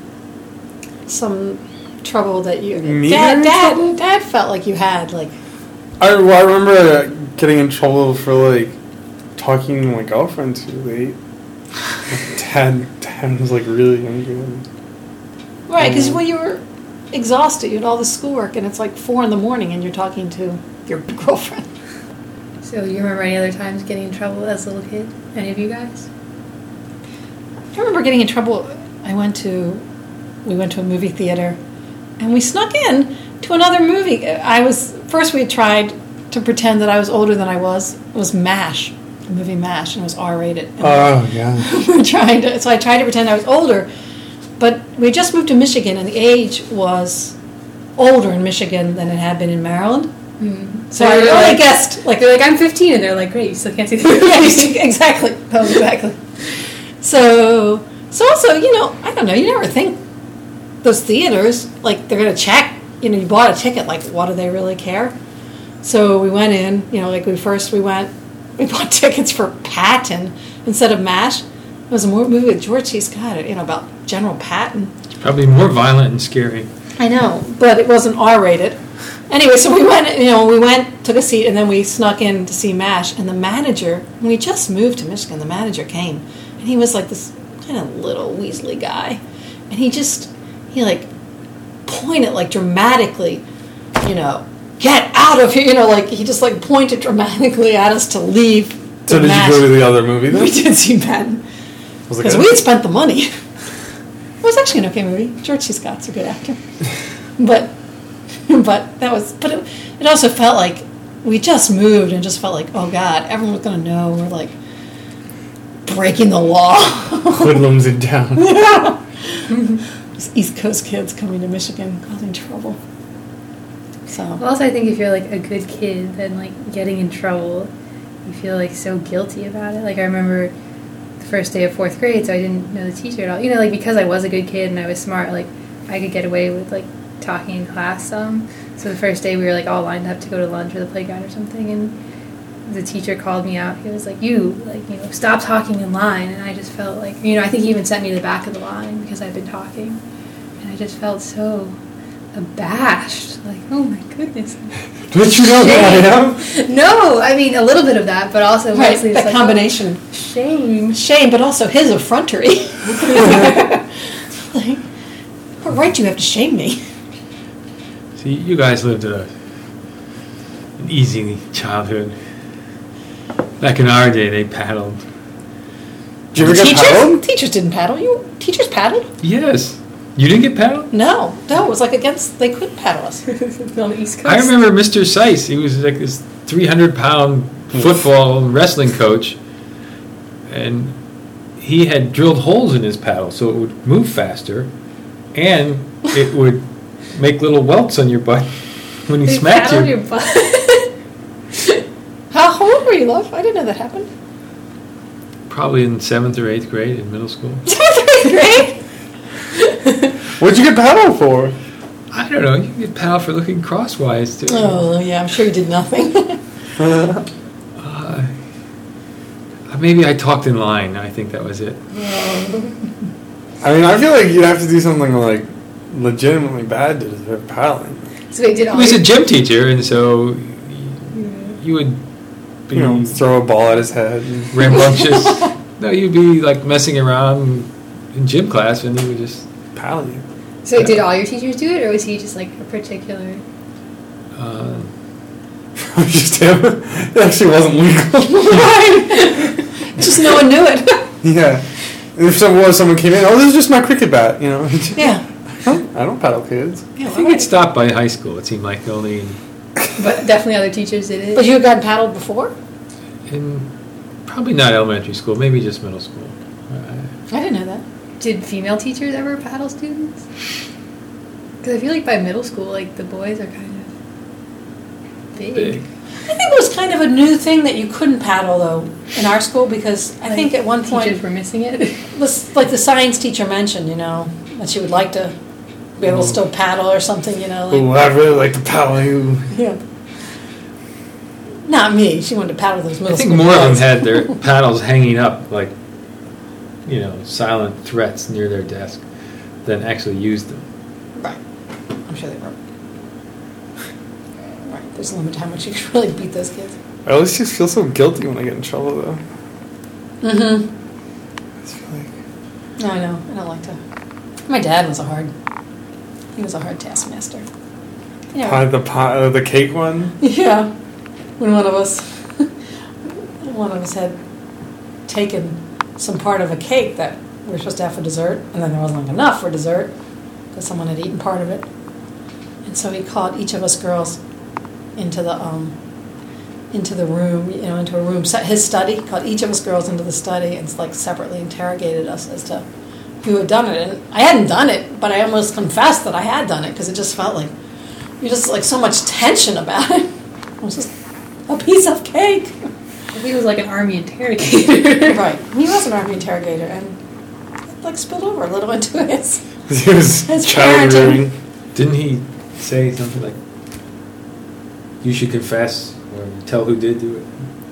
trouble that you Dad felt like you had I remember getting in trouble for talking to my girlfriend too late. Dad was really angry. Right, because when you were exhausted, you had all this schoolwork, and it's 4 a.m, and you're talking to your girlfriend. So you remember any other times getting in trouble as a little kid? Any of you guys? I remember getting in trouble. We went to a movie theater, and we snuck in to another movie. First we had tried to pretend that I was older than I was. It was MASH, the movie MASH, and it was R-rated. Oh, yeah. So I tried to pretend I was older, but we had just moved to Michigan, and the age was older in Michigan than it had been in Maryland. So I only guessed, like, they're like, I'm 15, and they're like, great, you still can't see the movie. Yeah, exactly. Oh, exactly. So also, you know, I don't know, you never think those theaters, like, they're going to check, you know, you bought a ticket, like, what do they really care? So we went in, you know, like, we bought tickets for Patton instead of MASH. It was a movie with George C. Scott, you know, about General Patton. It's probably more violent and scary. I know, but it wasn't R-rated. Anyway, so we went, took a seat, and then we snuck in to see MASH. And the manager, when we just moved to Michigan, the manager came, and he was like this kind of little Weasley guy, and he like pointed like dramatically, you know, get out of here, you know, like he just like pointed dramatically at us to leave. So did MASH. you go to the other movie then? We did see Patton. Because we had spent the money. It was actually an okay movie. George C. Scott's a good actor. But it also felt like we just moved and just felt like, oh God, everyone's going to know we're like breaking the law. Hoodlums in town. Yeah. These East Coast kids coming to Michigan causing trouble. So. Well, also, I think if you're like a good kid, then like getting in trouble, you feel like so guilty about it. Like I remember the first day of 4th grade, so I didn't know the teacher at all. You know, like because I was a good kid and I was smart, like I could get away with like talking in class some. So the first day we were like all lined up to go to lunch or the playground or something, and the teacher called me out. He was like, stop talking in line. And I just felt like, you know, I think he even sent me to the back of the line because I'd been talking. And I just felt so abashed. Like, oh my goodness. Don't you know who I am? No, I mean, a little bit of that, but also mostly that combination. Oh, shame. Shame, but also his effrontery. Like, what right do you have to shame me? See, you guys lived an easy childhood. Back in our day, they paddled. Did you ever get paddled? Teachers didn't paddle. Teachers paddled? Yes. You didn't get paddled? No, it was like they couldn't paddle us. On the East Coast. I remember Mr. Seiss. He was like this 300-pound football wrestling coach, and he had drilled holes in his paddle so it would move faster, and it would make little welts on your butt when he smacked you. Your butt. How old were you, love? I didn't know that happened. Probably in 7th or 8th grade in middle school. 7th or 8th grade? What'd you get paddled for? I don't know. You get paddled for looking crosswise, too. Oh, yeah. I'm sure you did nothing. Maybe I talked in line. I think that was it. I mean, I feel like you'd have to do something like legitimately bad to deserve paddling. So they did all he was a gym teacher, and so you would be, throw a ball at his head. Rambunctious. No, you'd be like messing around in gym class, and he would just paddle you. So did all your teachers do it, or was he just like a particular? Just him. It actually wasn't legal. Right. Just no one knew it. Yeah. If someone came in, this is just my cricket bat, you know. Yeah. I don't paddle kids. I think it stopped by high school. It seemed like only. But definitely other teachers did it. But you had gotten paddled before? In probably not elementary school, maybe just middle school. I didn't know that. Did female teachers ever paddle students? Because I feel like by middle school, like the boys are kind of big. I think it was kind of a new thing that you couldn't paddle though in our school because I think at one point teachers were missing it. It was like the science teacher mentioned, that she would like to be able to still paddle or something, I really like to paddle you. Yeah. Not me. She wanted to paddle those middle I think school more guys. of them had their paddles hanging up like, silent threats near their desk than actually used them. Right. I'm sure they were. Right. There's a limit to how much you can really beat those kids. I always just feel so guilty when I get in trouble, though. Mm-hmm. I just feel like... No, I know. I don't like to. My dad was a hard taskmaster. The cake one? Yeah. When one of us had taken some part of a cake that we were supposed to have for dessert, and then there wasn't enough for dessert because someone had eaten part of it. And so he called each of us girls into the room, into a room, his study, called each of us girls into the study and separately interrogated us as to who had done it. And I hadn't done it, but I almost confessed that I had done it because it just felt like, so much tension about it. It was just a piece of cake. I think it was like an army interrogator. Right. He was an army interrogator, and it, like, spilled over a little into his. He was his child parenting. rearing. Didn't he say something like, "You should confess or tell who did do it"?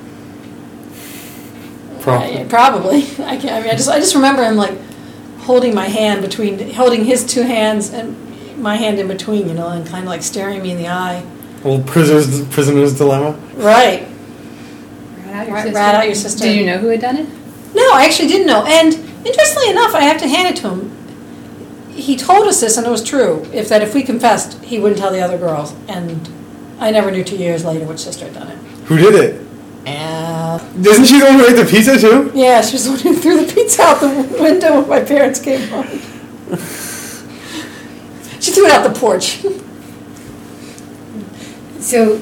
Probably. I just remember him like holding my hand holding his two hands and my hand in between, and kind of like staring me in the eye. Well, prisoner's dilemma. Right. Rat out your sister. Did you know who had done it? No, I actually didn't know. And interestingly enough, I have to hand it to him. He told us this, and it was true. If we confessed, he wouldn't tell the other girls. And I never knew 2 years later which sister had done it. Who did it? Isn't she the one who ate the pizza too? Yeah, she was the one who threw the pizza out the window when my parents came home. She threw it out the porch. So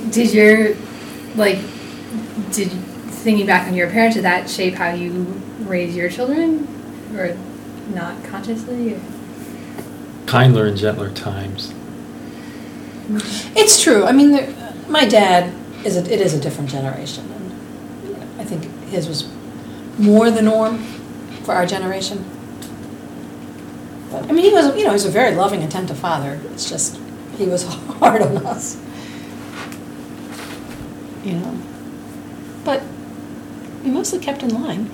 thinking back on your parents, did that shape how you raise your children? Or not consciously? Or? Kindler and gentler times. It's true. I mean, my dad is a different generation. And I think his was more the norm for our generation. But I mean, he was a very loving, attentive father. It's just he was hard on us. But we mostly kept in line.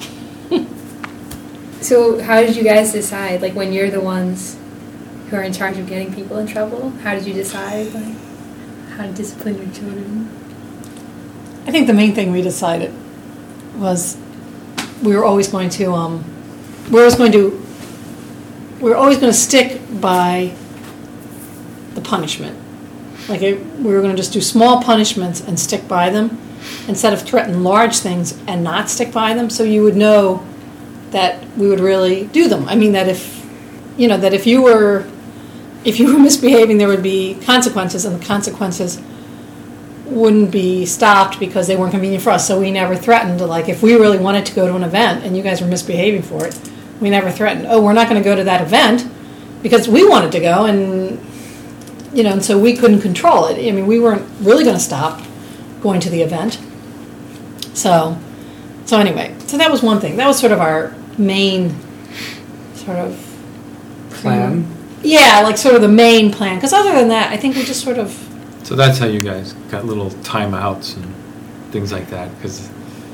So how did you guys decide, like, when you're the ones who are in charge of getting people in trouble, how did you decide, like, how to discipline your children? I think the main thing we decided was we were always going to stick by the punishment. Like, we were going to just do small punishments and stick by them instead of threaten large things and not stick by them, so you would know that we would really do them. I mean, that if you were misbehaving, there would be consequences, and the consequences wouldn't be stopped because they weren't convenient for us. So we never threatened to, like, if we really wanted to go to an event and you guys were misbehaving for it, we never threatened, we're not going to go to that event because we wanted to go, and and so we couldn't control it. I mean, we weren't really going to stop going to the event. So anyway, so that was one thing. That was sort of our main sort of plan. Yeah, like sort of the main plan. Because other than that, I think we just sort of. So that's how you guys got little timeouts and things like that. Because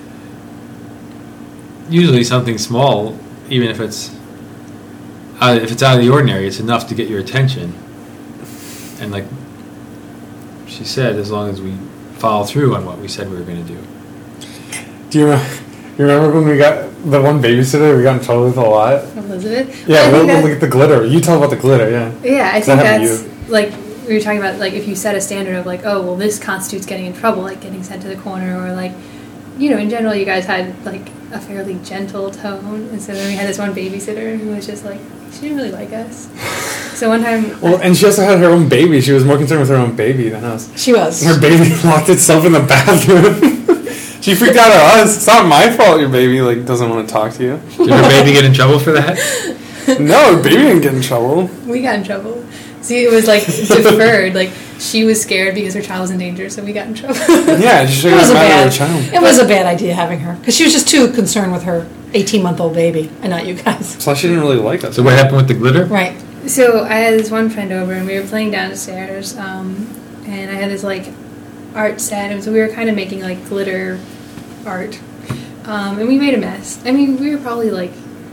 usually something small, even if it's out of the ordinary, it's enough to get your attention. And like she said, as long as we follow through on what we said we were going to do. Do you remember when we got the one babysitter we got in trouble with a lot? Elizabeth? Yeah, look at the glitter. You tell about the glitter, yeah. Yeah, I think that's, like, we were talking about, like, if you set a standard of, like, oh, well, this constitutes getting in trouble, like getting sent to the corner, or, like, in general, you guys had, like, a fairly gentle tone, and so then we had this one babysitter who was just, like, she didn't really like us. So one time... Well, and she also had her own baby. She was more concerned with her own baby than us. She was. Her baby locked itself in the bathroom. She freaked out at us. It's not my fault your baby, like, doesn't want to talk to you. Did her baby get in trouble for that? No, her baby didn't get in trouble. We got in trouble. See, it was, like, deferred. Like, she was scared because her child was in danger, so we got in trouble. Yeah, she should have gotten mad at her child. It was a bad idea having her. Because she was just too concerned with her 18-month-old baby, and not you guys. Plus, she didn't really like us. So what happened with the glitter? Right. So I had this one friend over, and we were playing downstairs, and I had this, like, art set, and so we were kind of making, like, glitter art, and we made a mess. I mean, we were probably, like,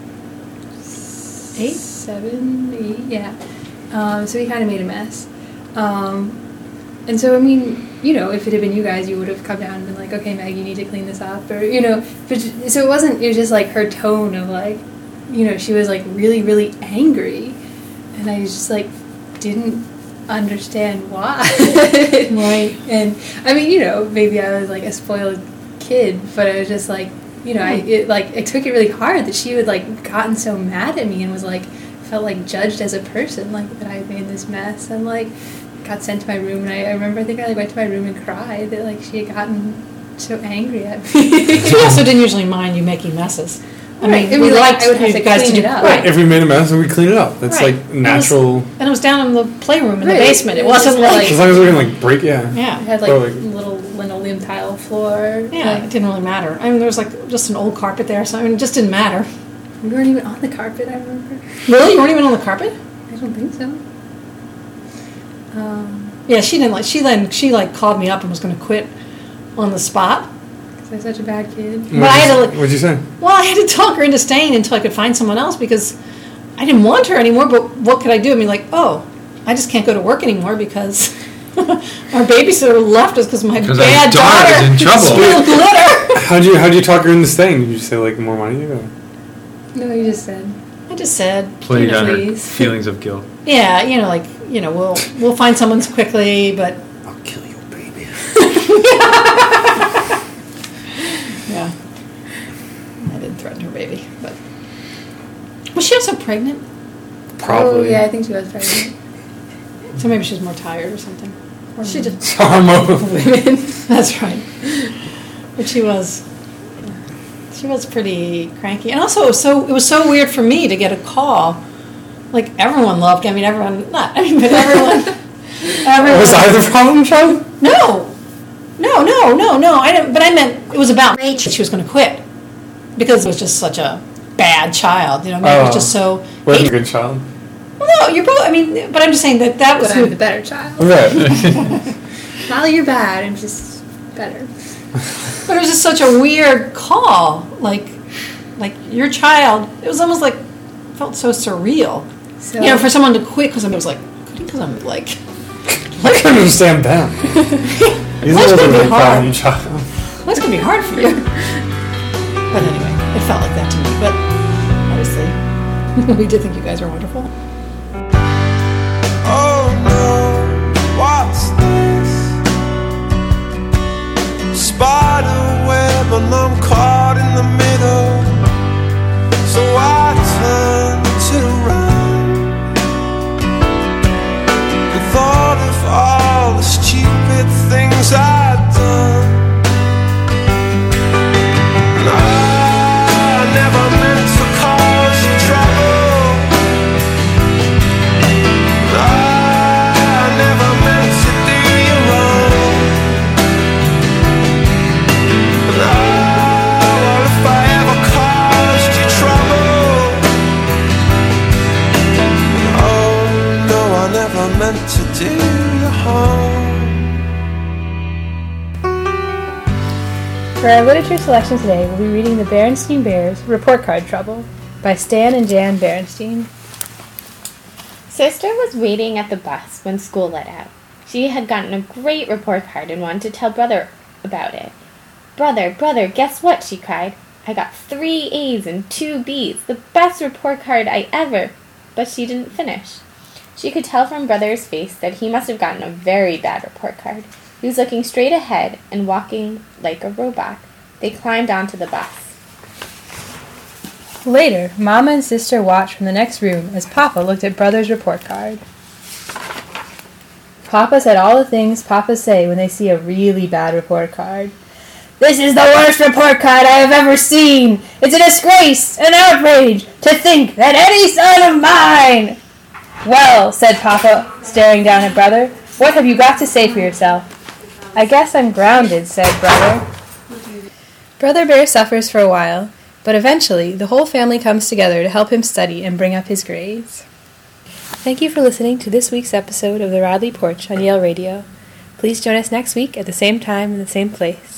8, 7, 8, yeah. So we kind of made a mess. And so, I mean, if it had been you guys, you would have come down and been like, okay, Meg, you need to clean this up, or, but, so it was just, like, her tone of, like, she was, like, really, really angry. And I just, like, didn't understand why. Right. And, I mean, maybe I was, like, a spoiled kid, but I was just, like, it took it really hard that she had, like, gotten so mad at me and was, like, felt, like, judged as a person, like, that I had made this mess, and, like, got sent to my room. And I remember, I think I, like, went to my room and cried that, like, she had gotten so angry at me. She also didn't usually mind you making messes. I mean, we liked I would have to you guys to clean do it up. Right. If we made a mess, we clean it up. That's like natural. And it was down in the playroom in the basement. It wasn't like as long as we can like break, It had like little linoleum tile floor. Yeah, it didn't really matter. I mean, there was like just an old carpet there, so I mean, it just didn't matter. We weren't even on the carpet, I remember. Really? You weren't even on the carpet? I don't think so. Yeah, she didn't like. She called me up and was going to quit on the spot. Because I was such a bad kid. But I had to. What'd you say? Well, I had to talk her into staying until I could find someone else because I didn't want her anymore. But what could I do? I mean, like, I just can't go to work anymore because our babysitter left us because my bad daughter is in trouble. spilled glitter. How'd you talk her into staying? Did you say like more money? Or? No, you just said. I just said. Played on her feelings of guilt. Yeah, we'll find someone quickly, but I'll kill your baby. Yeah, I didn't threaten her baby, but was she also pregnant? Probably. Oh, yeah, I think she was pregnant. So maybe she was more tired or something. Or she just hormone women. That's right. But she was pretty cranky, and also it was so weird for me to get a call. Like everyone loved. I mean, everyone. Not. I mean, but everyone. Was I the problem child? No. I didn't. But I meant it was about me. She was going to quit because it was just such a bad child. Maybe it was just so. Wasn't a good child. Well, no, you're both. I mean, but I'm just saying that was But I'm the better child. Right. Not that you're bad. I'm just better. But it was just such a weird call. Like your child. It was almost like felt so surreal. So, for someone to quit because I was like, because I'm like. I couldn't understand them. He's That's a gonna little be bit hard. child. That's gonna be hard for you. But anyway, it felt like that to me. But obviously, we did think you guys were wonderful. Oh no, what's this? Spider web and I'm caught in the middle. So I turned to run and thought of all the stupid things I'd done. And I never meant to cause you trouble. And I never meant to do you wrong. And well, if I ever caused you trouble, oh no, I never meant to do you harm. For our literature selection today, we'll be reading The Berenstein Bears, Report Card Trouble, by Stan and Jan Berenstein. Sister was waiting at the bus when school let out. She had gotten a great report card and wanted to tell Brother about it. Brother, guess what? She cried. I got 3 A's and 2 B's, the best report card I ever. But she didn't finish. She could tell from Brother's face that he must have gotten a very bad report card. He was looking straight ahead and walking like a robot. They climbed onto the bus. Later, Mama and Sister watched from the next room as Papa looked at Brother's report card. Papa said all the things Papas say when they see a really bad report card. "This is the worst report card I have ever seen! It's a disgrace, an outrage, to think that any son of mine—" "Well," said Papa, staring down at Brother, "what have you got to say for yourself?" "I guess I'm grounded," said Brother. Brother Bear suffers for a while, but eventually the whole family comes together to help him study and bring up his grades. Thank you for listening to this week's episode of The Radley Porch on Yale Radio. Please join us next week at the same time in the same place.